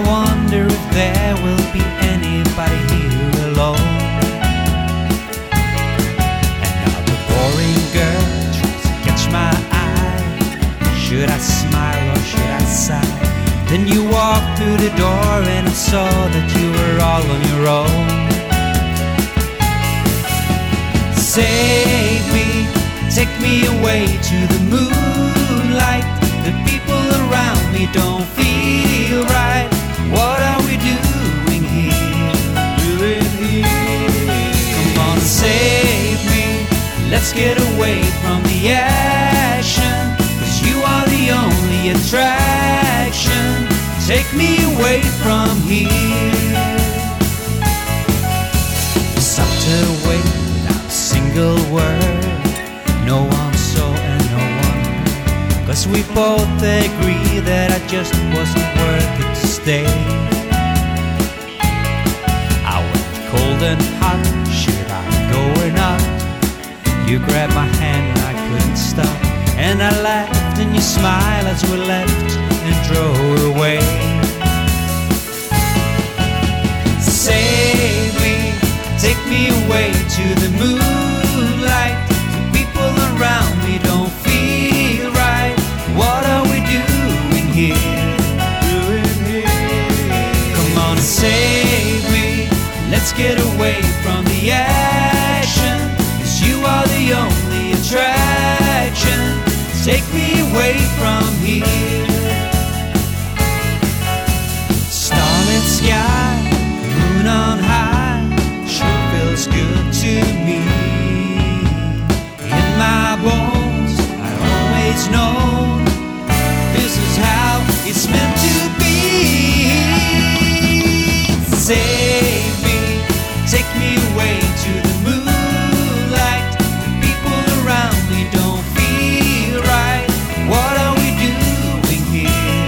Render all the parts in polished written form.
wonder if there will be anybody here alone. And now the boring girl tries to catch my eye. Should I smile or should I sigh? Then you walked through the door and I saw that you were all on your own. Save me, take me away to the moonlight. The people around me don't feel right. What are we doing here? Come on, save me. Let's get away from the action, 'cause you are the only attraction. Take me away from here. Sucked away without a single word. No one saw and no one heard, 'cause we both agree that I just wasn't worth it to stay. I went cold and hot, should I go or not? You grabbed my hand and I couldn't stop, and I laughed and you smiled as we left and drove away. Save me, take me away to the moonlight. The people around me don't feel right. What are we doing here? Come on, save me. Let's get away from the action, 'cause you are the only attraction. Take me away from here. Starlit sky, moon on high, sure feels good to me. In my bones, I always know this is how it's meant to be. Save me, take me away to the moonlight. The people around me don't feel right. What are we doing here?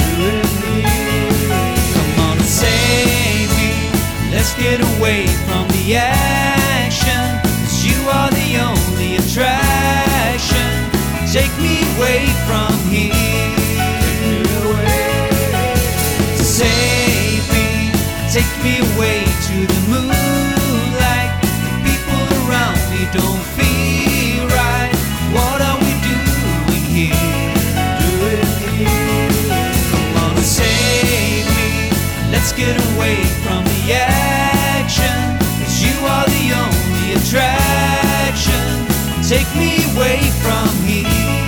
Come on, save me. Let's get away from the action, 'cause you are the only attraction. Take me away from here. Save me, take me away to the moonlight. The people around me don't feel right. What are we doing here? Come on, save me. Let's get away from the action, 'cause you are the only attraction. Take me away from here.